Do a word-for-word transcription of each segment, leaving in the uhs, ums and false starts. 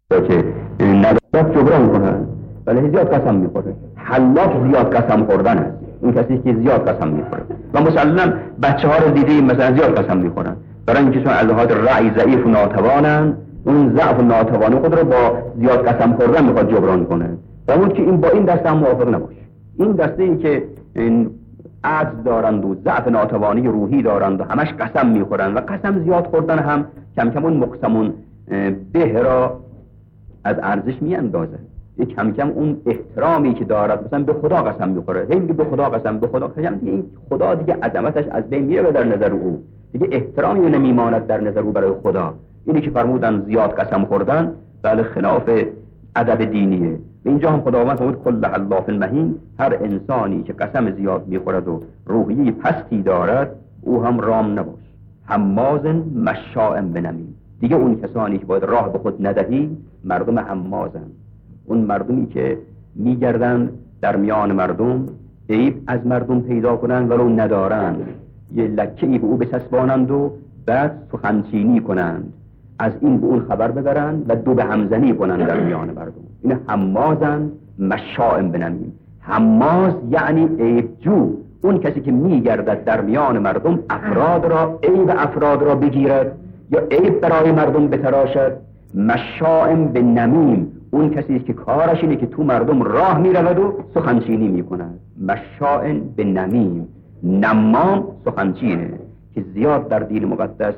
که ندارد جبران کنه، ولی زیاد قسم میخوره. حلاف زیاد قسم خوردن است، این کسی که زیاد قسم میخوره. و مسلما بچه ها رو دیدیم مثلا زیاد قسم میخورن، برای اینکه چون الهاد رأی ضعیف و ناتوانن، اون ضعف و ناتوانی خود رو با زیاد قسم خوردن میخواد جبران کنه. و اون که این با این دسته هم موافق نباشه. این دسته ای که این عجز دارند و ضعف ناتوانی روحی دارند و همش قسم میخورن و قسم زیاد خوردن هم کم کم اون مقسمون به را از ارزش میاندازه. کم کم اون احترامی که دارد، مثلا به خدا قسم میخوره، هی میگه به خدا قسم، به خدا قسم، دیگه این خدا دیگه عظمتش از بین میره در نظر او، دیگه احترامی نمیماند در نظر او برای خدا. اینی که فرمودن زیاد قسم خوردن بله خلاف ادب دینیه. اینجا هم خداوند فرمود کل حلاف المهین، هر انسانی که قسم زیاد میخورد و روحیه پستی دارد او هم رام نباش، حماز مشاء بنمیم. دیگه اون کسانی که باید راه به خود ندهی مردم حمازن، اون مردمی که میگردن در میان مردم عیب از مردم پیدا کنند ولو ندارند، یه لکه‌ای به او بچسبانند و بعد سخنچینی کنند، از این به اون خبر ببرند و دو به همزنی کنند در میان مردم. این حمازن مشاء بنمیم. حماز یعنی عیبجو، اون کسی که میگردد در میان مردم افراد را، عیب افراد را بگیرد یا عیب برای مردم بتراشد. مشاء بنمیم، اون کسی که کارش اینه که تو مردم راه میرود و سخنچینی میکند. مشاء بنمیم، نمام سخنچینه که زیاد در دین مقدس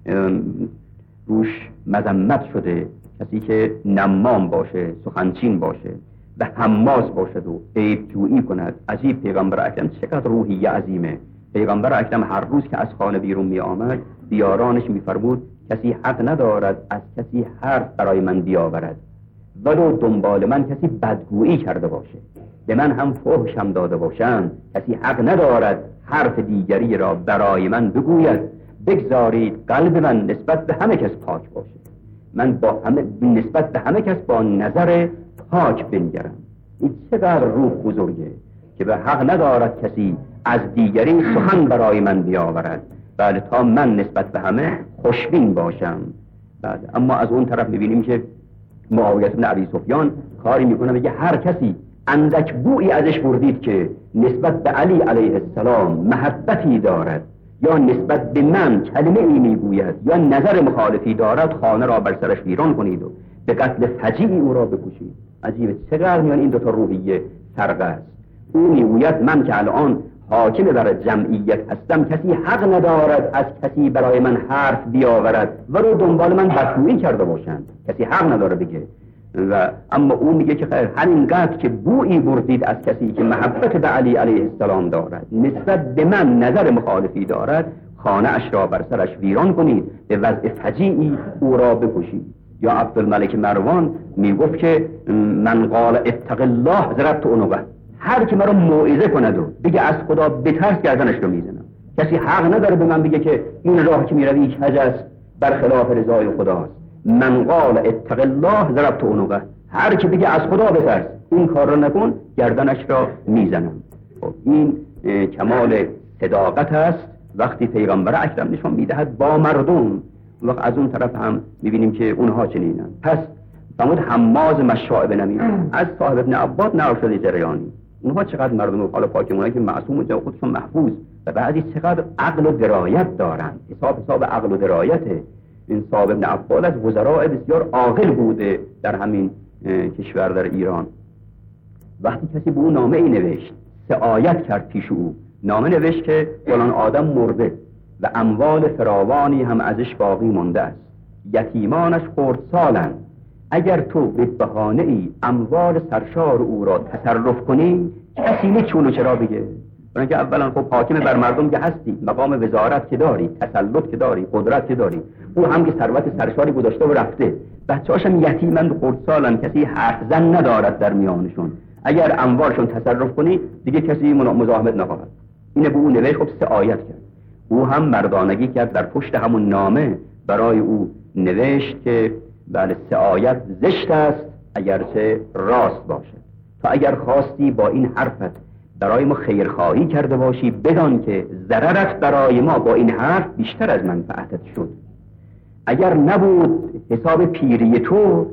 روش مذمت شده، کسی که نمام باشه، سخنچین باشه و حماز باشد و عیب جویی کند. عجیب پیغمبر اکرم چقدر روحیه عظیمه. پیغمبر اکرم هر روز که از خانه بیرون می آمد بیارانش می فرمود کسی حق ندارد از کسی حرف برای من بیاورد، ولو دنبال من کسی بدگویی کرده باشه، به من هم فحشم داده باشند، کسی حق ندارد حرف دیگری را برای من بگوید. بگذارید قلب من نسبت به همه کس پاک باشه، من با همه نسبت به همه کس با نظر پاک بنگرم. این چقدر روح بزرگه که به حق ندارد کسی از دیگری سخن برای من بیاورد، بله تا من نسبت به همه خوشبین باشم. بله اما از اون طرف میبینیم که معاویه بن ابی سفیان کاری میکنه، میگه هر کسی اندک بویی ازش بردید که نسبت به علی علیه السلام محبتی دارد یا نسبت به من کلمه ای میگوید یا نظر مخالفی دارد، خانه را بر سرش ویران کنید و به قتل فجیعی او را بکشید. عجیبه چقدر میان این دوتا روحیه فرق است. او میگوید من که الان حاکم بر جمعیت هستم، کسی حق ندارد از کسی برای من حرف بیاورد ولو دنبال من بدگویی کرده باشند، کسی حق نداره بگه. و اما او میگه که خیر همینقدر که بویی بردید از کسی که محبت به علی علیه السلام دارد، نسبت به من نظر مخالفی دارد، خانه اش را بر سرش ویران کنید، به وضع فجیعی او را بکشید. یا عبدالملک مروان میگفت که من قال اتق الله ضربت عنقه، هر کی مرا موعظه کند و بگه از خدا بترس گردنش رو میزنم. کسی حق نداره به من بگه که این راه که میروی کج است، برخلاف رضای خداست. من قال اتق الله ضربت عنقه، هر کی بگه از خدا بترس این کار رو نکن گردنش را میزنم. خب این کمال صداقت است وقتی پیغمبر اکرم نشان میدهد با مردم. وقت از اون طرف هم میبینیم که اونها چنینن. پس فرمود حماز مشاء بنمیم. از صاحب ابن عباد نقل شده جریانی اونها چقدر مردم و حالا پاکمونه که معصوم و جا خودشون محفوظ و بعدی چقدر عقل و درایت دارند. حساب حساب عقل و درایته. این صاحب ابن عباد از وزراء بسیار عاقل بوده در همین کشور در ایران. وقتی کسی به اون نامه ای نوشت، سه آیت کرد پیش او، نامه نوشت که فلان آدم مرده و اموال فراوانی هم ازش باقی مانده است، یتیمانش خردسالند، اگر تو به بهانه ای اموال سرشار او را تصرف کنی کسی نچون و چرا بگه. برای که اولا خب حاکم بر مردم که هستی، مقام وزارت که داری، تسلط که داری، قدرت که داری، او هم که ثروت سرشاری گذاشته و رفته، بچه‌هاش هم یتیمند و خردسالند، کسی حرف زن ندارد در میانشون، اگر اموالشون تصرف کنی دیگه کسی مزاحمت نخواهد. اینه به او نوشت. خب سه آیت کرد. او هم مردانگی کرد، در پشت همون نامه برای او نوشت که بله سه آیت زشت است اگرچه راست باشد، تا اگر خواستی با این حرفت برای ما خیرخواهی کرده باشی بدان که ضررت برای ما با این حرف بیشتر از منفعتت شد. اگر نبود حساب پیری تو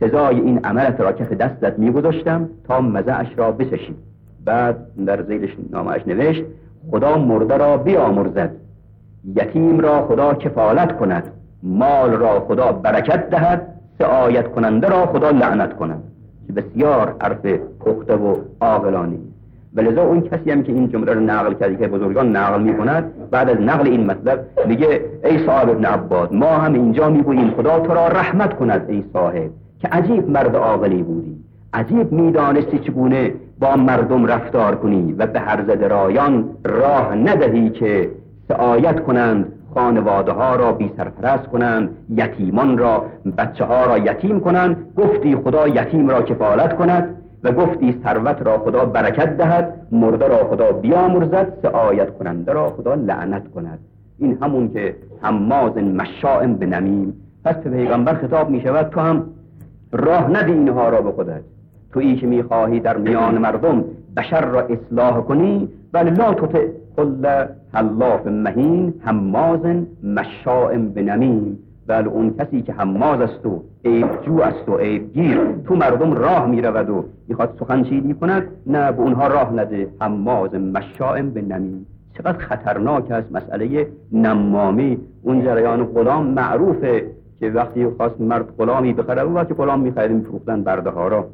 سزای این عملت را کف دستت میگذاشتم تا مزه‌اش را بچشی. بعد در زیرش نامه‌اش نوشت خدا مرده را بیامرزد، یتیم را خدا کفالت کند، مال را خدا برکت دهد، سعایت کننده را خدا لعنت کند. که بسیار حرف پخته و عاقلانه. ولذا اون کسی هم که این جمله رو نقل کرده که بزرگان نقل می‌کند، بعد از نقل این مطلب میگه ای صاحب ابن عباد، ما هم اینجا میگوییم خدا تو را رحمت کند ای صاحب، که عجیب مرد عاقلی بودی، عجیب میدانستی چگونه با مردم رفتار کنی و به هرزه رایان راه ندهی که سعایت کنند، خانواده ها را بی سرپرست کنند، یتیمان را، بچه ها را یتیم کنند. گفتی خدا یتیم را کفالت کند و گفتی ثروت را خدا برکت دهد، مرده را خدا بیامرزد، سعایت کننده را خدا لعنت کند. این همون که هماز مشاء بنمیم. پس به پیغمبر خطاب می شود تو هم راه ندی اینها را به خودت. تو ای که می خواهی در میان مردم بشر را اصلاح کنی، ولی لا تطع کل حلاف مهین هماز مشاء بنمیم. ولی اون کسی که هماز است و عیبجو است و عیبگیر تو مردم راه می رود و میخواد سخنچینی کند، نه به اونها راه نده. هماز مشاء بنمیم. چقدر خطرناک است مسئله نمامی. اون جریان غلام معروفه که وقتی خواست مرد غلامی بخره، و وقتی غلام میخرید میفروختن برده ها را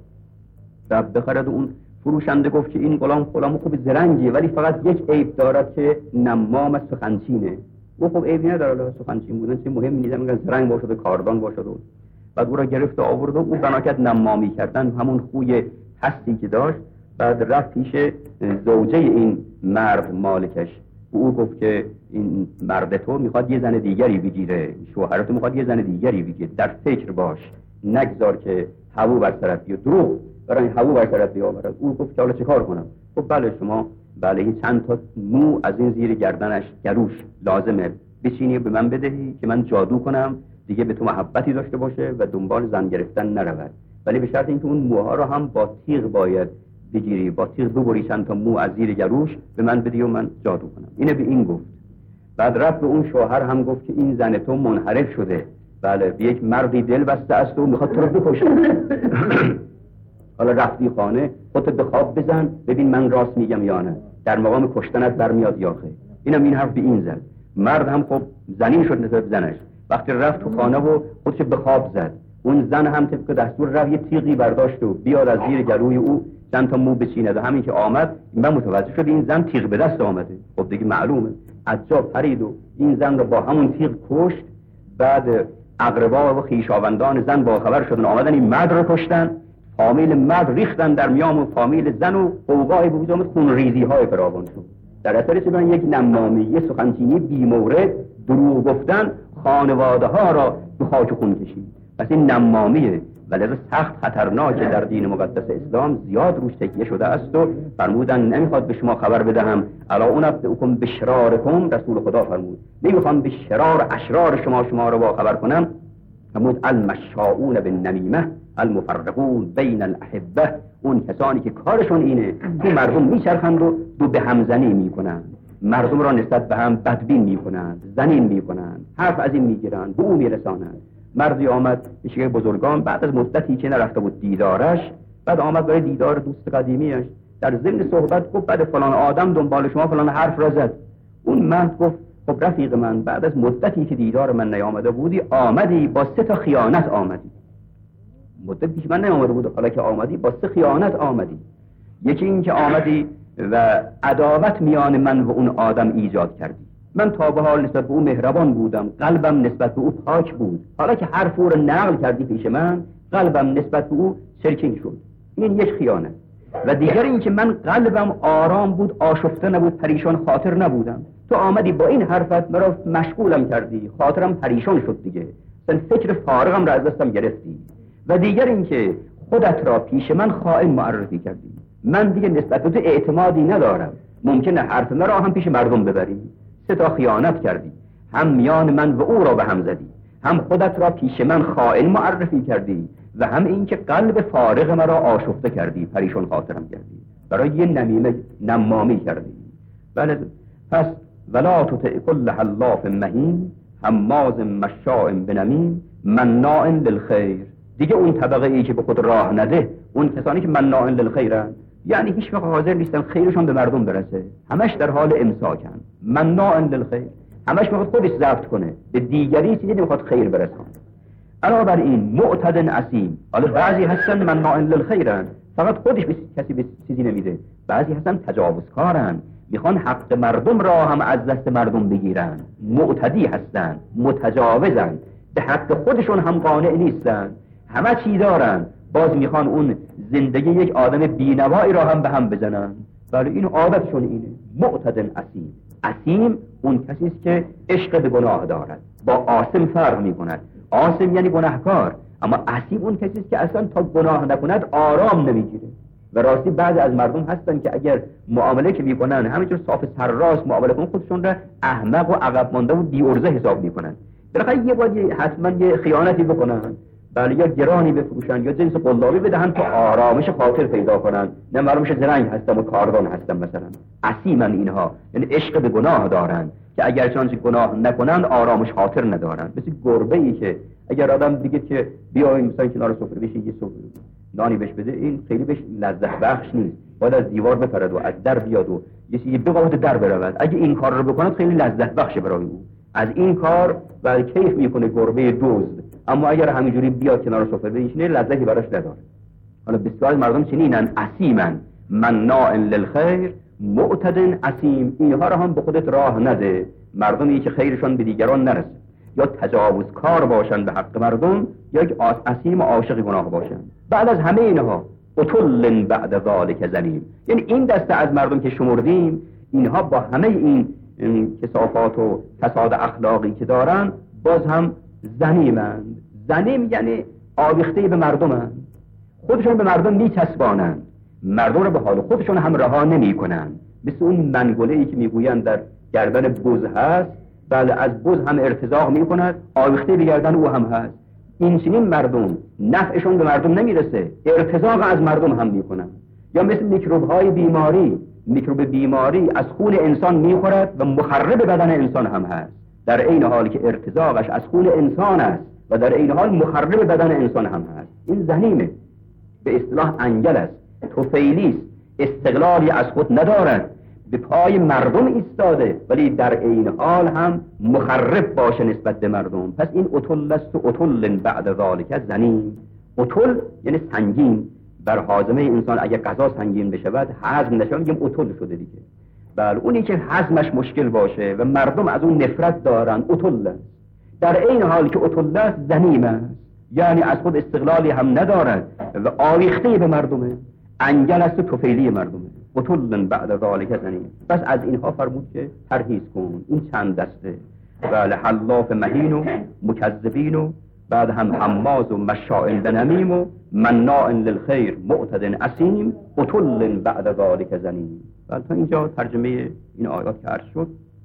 و بخرد، اون فروشنده گفت که این غلام غلام خوب زرنگیه ولی فقط یک عیب دارد که نمام سخنچینه. او خب عیبی نداره، سخنچین بودن چه مهم نیست، میگن زرنگ باشد و کاردان باشد. و بعد او را گرفت و آورد و او بنا کرد نمامی کردن، همون خوی هستی که داشت. بعد رفت پیش زوجه این مرد مالکش، او گفت که این مرد تو میخواد یه زن دیگری بگیره، شوهر تو میخواد یه زن دیگری بگیره، در فکر باش، نگذار که هوو بر سرت بیاد. دروغ برای هوو بر سرت بیاورد. او گفت که حالا چه کار کنم؟ خب بله شما بله این چند تا مو از این زیر گردنش گلوش لازمه بچینی به من بدهی که من جادو کنم دیگه به تو محبتی داشته باشه و دنبال زن گرفتن نرود، ولی به شرط اینکه اون موها رو هم با تیغ باید بگیری، با تیغ ببری چند تا مو از زیر گلوش به من بدی و من جادو کنم. اینه به این گفت. بعد رفت به اون شوهر هم گفت که این زن تو منحرف شده، بله به یک مردی دل بسته است و میخواد تو رو بکشه. حالا رفتی خانه خودت به خواب بزن ببین من راست میگم یا نه، در مقام کشتنت برمیاد یا خیر. اینم این حرف به این زد. مرد هم خب زنین شد نسبت زنش. وقتی رفت تو خانه و خودش به خواب زد، اون زن هم طبق دستور رفت یه تیغی برداشت و بیاد از زیر گلوی او چند تا مو بچیند و همین که آمد من متوجه شد این زن تیغ به دست آمده. خب دیگه معلومه عجاب پرید و این زن رو با همون تیغ کشت. بعد اقربا و خویشاوندان زن با خبر شدن، آمدن این مرد رو کشتن. فامیل مرد ریختن در میام و فامیل زن و قوقای بود آمد، خون ریزی های فراوان شد. در اثر چه یک نمامی، یه سخنچینی بی مورد، دروغ گفتن، خانواده ها را به خاک خون کشید. پس این نمامیه ولی سخت خطرناکه. در دین مقدس اسلام زیاد روش تکیه شده است و فرمودن نمیخواد به شما خبر بدهم الا انبئکم بشرارکم، رسول خدا فرمود نمیخوام به شرار اشرار شما شما رو با خبر کنم. فرمود المشاؤون بالنمیمه المفرقون بین الاحبه، اون کسانی که کارشون اینه تو مردم میچرخند و دو به همزنی میکنند، مردم را نسبت به هم بدبین میکنند، زنین میکنند، حرف از این میگیرند، به او میرسانند. مردی آمد پیش بزرگان بعد از مدتی که نرفته بود دیدارش، بعد آمد برای دیدار دوست قدیمیش، در ضمن صحبت گفت بعد فلان آدم دنبال شما فلان حرف را زد. اون مرد گفت خب رفیق من بعد از مدتی که دیدار من نیامده بودی آمدی با سه تا خیانت آمدی. مدت پیش من نیامده بود، حالا که آمدی با سه خیانت آمدی. یکی این که آمدی و عداوت میان من و اون آدم ایجاد کردی. من تا به حال نسبت به او مهربان بودم، قلبم نسبت به او پاک بود، حالا که حرف او رو نقل کردی پیش من قلبم نسبت به او چرکین شد. این یک خیانت. و دیگر این که من قلبم آرام بود، آشفته نبود، پریشان خاطر نبودم. تو آمدی با این حرفت مرا مشغولم کردی، خاطرم پریشان شد دیگه، مثلا فکر فارغم را از دستم گرفتی. و دیگر این که خودت را پیش من خائن معرفی کردی. من دیگه نسبت به تو اعتمادی ندارم، ممکنه حرف مرا هم پیش مردم ببری. سه تا خیانت کردی، هم میان من و او را به هم زدی، هم خودت را پیش من خائن معرفی کردی و هم این که قلب فارغ مرا آشفته کردی، پریشان خاطرم کردی، برای یه نمیمه نمامی کردی. بله پس ولا تطع کل حلاف مهین هماز مشاء بنمیم مناع للخیر. دیگه اون طبقه ای که به خود راه نده، اون کسانی که مناعن للخیرن، یعنی هیچ وقت حاضر نیستن خیرشون به مردم برسه، همش در حال امساکن. مناعن للخیر، همش میخواد خودش ضبط کنه، به دیگری چیزی نمیخواد خیر برسونه. علاوه بر این معتد اثیم، حالا بعضی هستن مناعن للخیرن، فقط خودش به کسی به چیزی نمیده، بعضی هستن تجاوزکارن، میخوان حق مردم را هم از دست مردم بگیرن، معتدی هستن، متجاوزن، به حق خودشون هم قانع نیستن، همه چی دارن، باز میخوان اون زندگی یک آدم بینوایی را هم به هم بزنن. ولی این عادتشون اینه. معتد اثیم، اثیم اون کسی است که عشق به گناه دارد، با آثم فرق میکند. آثم یعنی گناهکار، اما اثیم اون کسی است که اصلا تا گناه نکند آرام نمیگیره. و راستی بعضی از مردم هستن که اگر معامله که میکنن همینجور صاف سرراست معامله کنن، خودشون را احمق و عقب مانده و بی‌عرضه حساب میکنن. بالاخره یه بار حتما یه خیانتی بکنن، بله، یا گرانی بفروشن یا جنس قلابی بدهن تا آرامش خاطر پیدا کنن، نه معلومش زرنگ هستن و کاردان هستن مثلا. اثیمن اینها، یعنی عشق به گناه دارن که اگر چانچه گناه نکنند آرامش خاطر ندارن. مثل گربه ای که اگر آدم دیگه که بیاین مثلا کنار سفره بشین یه سفره نانی بهش بده، این خیلی بهش لذت بخش نیست، باید از دیوار بپرد و از در بیاد و یه چیزی بقوت در برود. اگه این کار رو بکند خیلی لذت بخشه برای او، از این کار و کیف میکنه گربه دزد. اما اگر همینجوری بیاد کنار سفره بنشینه لذتی براش نداره. حالا بسیار مردم چنینن، اثیمن، مناعن للخیر، معتد اثیم. اینها رو هم به خودت راه نده، مردمی که خیرشان به دیگران نرسه، یا تجاوزکار باشن به حق مردم، یا یک اثیم و عاشق گناه باشن. بعد از همه اینها عتل بعد ذلک زنیم، یعنی این دسته از مردم که شمردیم، اینها با همه این, این کثافات و فساد اخلاقی که دارن باز هم زنیمند. زنیم یعنی آویخته به مردمند، خودشون به مردم میچسبانند، مردم رو به حال خودشون هم رها نمی کنند. مثل اون منگوله ای که میگویند در گردن بز هست، بله از بز هم ارتزاق می کند، آویخته به گردن او هم هست. این چنین مردم نفعشون به مردم نمیرسه، ارتزاق از مردم هم می کنند. یا مثل میکروب های بیماری، میکروب بیماری از خون انسان میخورد و مخرب بدن انسان هم هست، در این حالی که ارتزاقش از خون انسان است و در این حال مخرب بدن انسان هم هست. این زنیمه، به اصطلاح انگل است، طفیلی است، استقلالی از خود ندارد، به پای مردم ایستاده ولی در این حال هم مخرب باشه نسبت به مردم. پس این عتل است و عتل بعد ذالک زنیم. عتل یعنی سنگین، بر هاضمه انسان اگه غذا سنگین بشود هضم نشه میگیم عتل شده دیگه. بله اونی که هضمش مشکل باشه و مردم از اون نفرت دارن عتل است. در این حال که عتل است زنیم است، یعنی از خود استقلالی هم ندارد و آویخته به مردمه، انگل است و طفیلی مردمه. عتل بعد ذالک زنیم. پس از اینها فرمود که پرهیز کن. این چند دسته، بله، حلاف مهین و مکذبین و بعد هم حماز و مشاء بنمیم و مناع للخیر معتد اثیم عتل بعد ذالک زنیم. بله تا اینجا ترجمه این آیات که عرض شد.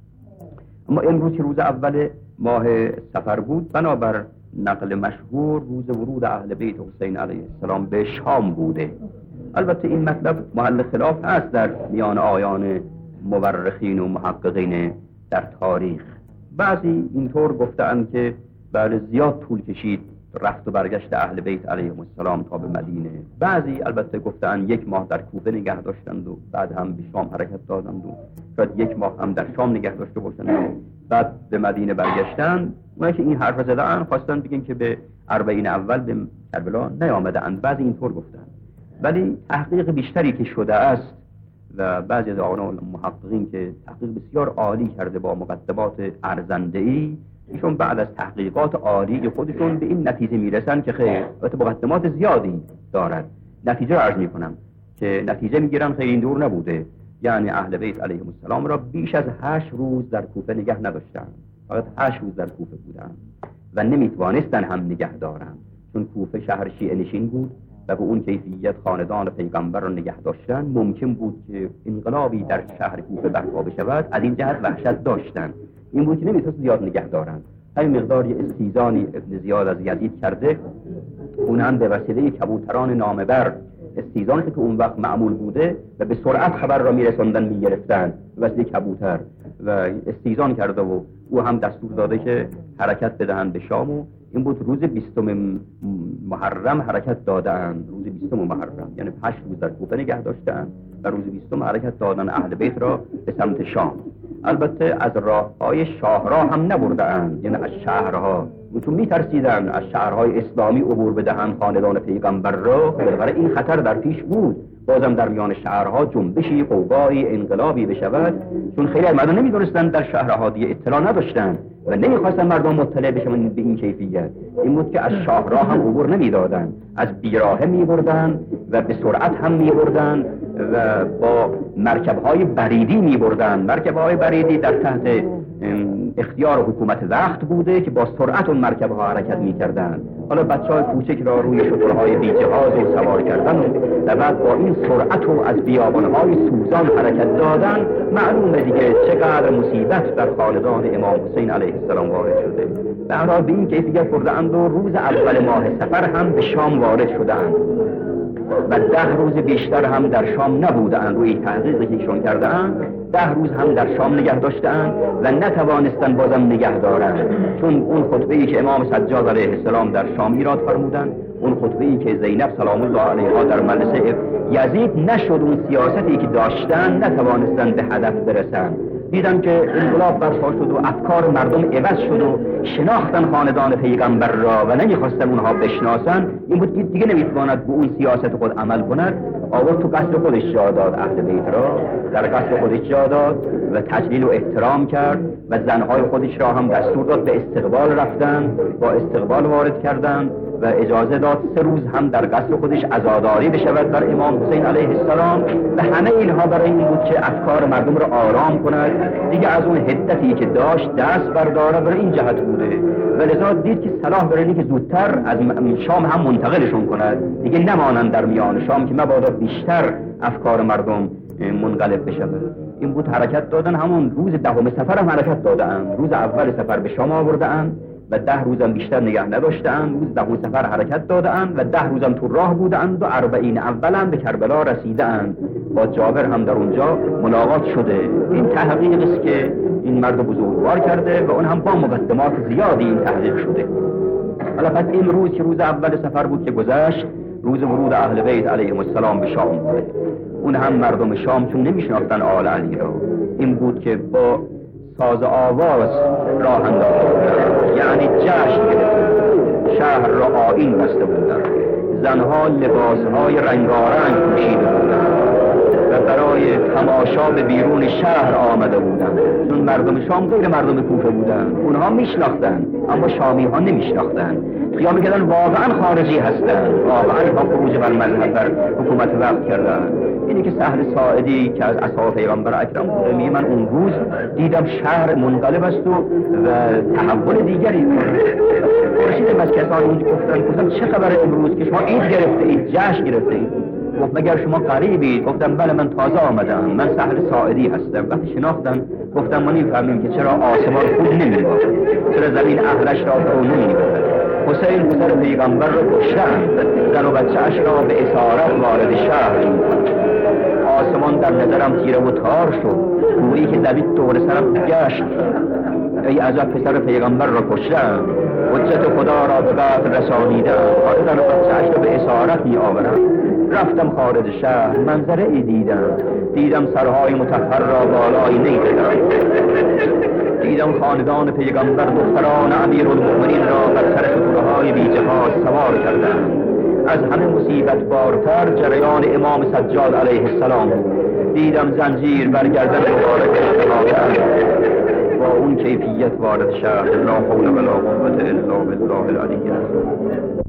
اما امروز که روز اول ماه سفر بود، بنابر نقل مشهور روز ورود اهل بیت حسین علیه السلام به شام بوده. البته این مطلب محل خلاف هست در میان آیان مورخین و محققین در تاریخ. بعضی اینطور گفتند که بله زیاد طول کشید رفت و برگشت اهل بیت علیهم السلام تا به مدینه. بعضی البته گفتند یک ماه در کوفه نگه داشتند و بعد هم به شام حرکت دادند و شاید یک ماه هم در شام نگه داشته باشند و بعد به مدینه برگشتند. اونایی که این حرف زدن خواستن بگن که به اربعین اول به کربلا نیامدند. بعضی اینطور گفتند، ولی تحقیق بیشتری که شده است و بعضی از آقایان محققین که تحقیق بسیار عالی کرده با مقدمات ارزنده‌ای، ایشون بعد از تحقیقات عالی خودشون به این نتیجه میرسن که خیر، البته مقدمات زیادی دارد، نتیجه عرض میکنم که نتیجه میگیرن خیلی دور نبوده. یعنی اهل بیت علیهم السلام را بیش از هشت روز در کوفه نگه نداشتند، فقط هشت روز در کوفه بودند و نمیتوانستن هم نگه دارن، چون کوفه شهر شیعه نشین بود و به اون کیفیت خاندان پیغمبر را نگه داشتن ممکن بود که انقلابی در شهر کوفه برپا بشود. از این جهت وحشت داشتن، این بود که نمیتونست زیاد نگه دارن. همین مقدار یه استیزانی ابن زیاد از یزید کرده، اون هم به وسیله کبوتران نامبر، استیزانی که اون وقت معمول بوده و به سرعت خبر را میرساندن میگرفتن به وسیله کبوتر و استیزان کرده و او هم دستور داده که حرکت بدهند به شام و این بود روز بیستم محرم حرکت دادند. روز بیستم محرم یعنی هشت روز در کوفه نگه داشتند و روز بیستم حرکت دادن اهل بیت را به سمت شام. البته از راههای شاهراه هم نبردند، یعنی از شهرها، چون میترسیدن از شهرهای اسلامی عبور بدهند خاندان پیغمبر را. برای این خطر در پیش بود بازم در میان شهرها جنبشی، قوقایی، انقلابی بشود، چون خیلی از مردم نمیدونستند، در شهرها دیگه اطلاع نداشتند و نمیخواستن مردم مطلع بشن به این کیفیت. این بود که از شاهراه هم عبور نمیدادند، از بیراهه میبردند و به سرعت هم میبردند و با مرکبهای بریدی میبردند. مرکبهای بریدی در تحت اختیار حکومت وقت بوده که با سرعت اون مرکبها حرکت میکردند. حالا بچهای کوچک را روی شترهای بیجهاز و سوار کردن و بعد با این سرعت و از بیابانهای سوزان حرکت دادن، معلومه دیگه چقدر مصیبت در خاندان امام حسین علیه السلام وارد شده. به هر حال به این کیفیت برده‌اند و روز اول ماه صفر هم به شام وارد شدند و ده روز بیشتر هم در شام نبودند. روی تحقیقی که ایشون کردند ده روز هم در شام نگه داشتند و نتوانستند بازم نگه دارند، چون اون خطبه‌ای که امام سجاد علیه السلام در شام ایراد فرمودند، اون خطبه‌ای که زینب سلام الله علیها در مجلس یزید نشد، اون سیاستی که داشتند نتوانستند به هدف برسند. دیدم که انقلاب برپا شد و افکار مردم عوض شد و شناختن خاندان پیغمبر را و نمیخواستن اونها بشناسن. این بود که دیگه نمیتواند به اون سیاست خود عمل کند. آورد تو قصر خودش جا داد، اهل بیت را در قصر خودش جا داد و تجلیل و احترام کرد و زنهای خودش را هم دستور داد به استقبال رفتن، با استقبال وارد کردند و اجازه داد سه روز هم در قصر خودش عزاداری بشود بر امام حسین علیه السلام و همه اینها برای این بود که افکار مردم را آرام کند، دیگه از اون حدتی که داشت دست برداره. برای این جهت بوده و لذا دید که صلاح برای که زودتر از شام هم منتقلشون کند، دیگه نمانند در میان شام که مبادا بیشتر افکار مردم منقلب بشود. این بود حرکت دادن. همون روز دهم سفر هم حرکت دادن، روز اول سفر به شام آوردند و ده روزم بیشتر نگه نداشتند. روز دهم سفر حرکت دادند و ده روزم تو راه بودند و اربعین اولم به کربلا رسیدند. با جابر هم در اونجا ملاقات شده. این تحقیق است که این مرد بزرگوار کرده و اون هم با مقدمات زیادی این تحقیق شده. حالا پس این روز که روز اول سفر بود که گذشت، روز ورود اهل بیت علیهم السلام به شام بود. اون هم مردم شام چون نمیشناختن آل علی را، این بود که با ساز آواز راه انداختند، یعنی جشن گرفتند، شهر را آیین بسته بودند، زنها لباسهای رنگارنگ پوشیده بودند و برای تماشا به بیرون شهر آمده بودند، چون مردم شام غیر مردم کوفه بودند. اونها میشناختند اما شامی ها نمیشناختند، خیال میکردن واقعا خارجی هستند، واقعا با خروج بر مذهب بر حکومت وقت کردند. اینی که سهل ساعدی که از اصحاب پیغمبر اکرم بوده می من اون روز دیدم شهر منقلب است و, و تحول دیگری. پرسیدم از کسانی اونجا گفتن گفتم چه خبر امروز که شما عید گرفته اید، جشن گرفته اید؟ گفت مگر شما قریبید؟ گفتم بله من تازه آمدم، من سهل ساعدی هستم. وقتی شناختم گفتم ما نمی‌فهمیم که چرا آسمان خود نمی‌بارد، چرا زمین اهلش را فرو نمی‌برد. حسین پسر پیغمبر را کشتند، زن و بچه‌اش را به اسارت وارد شهر می‌کنند. آسمان در نظرم تیره و تار شد، گویی که دوید دور سرم گشت. ای عجب پسر پیغمبر را کشتند، حجت خدا را به قتل رسانیدند، حالا زن و بچه‌اش را به اسارت می‌آورند. رفتم خارج شهر، منظره ای دیدم، دیدم سرهای مطهر را بالای نی زدند، دیدم خاندان پیغمبر دختران امیرالمؤمنین را بر سر شترهای بیجهاز سوار کردند. از همه مصیبت بارتر جریان امام سجاد علیه السلام، دیدم زنجیر بر گردن مبارک اشتغال با اون کیفیت وارد شهر. لا حول ولا قوة الا بالله العلی العظیم.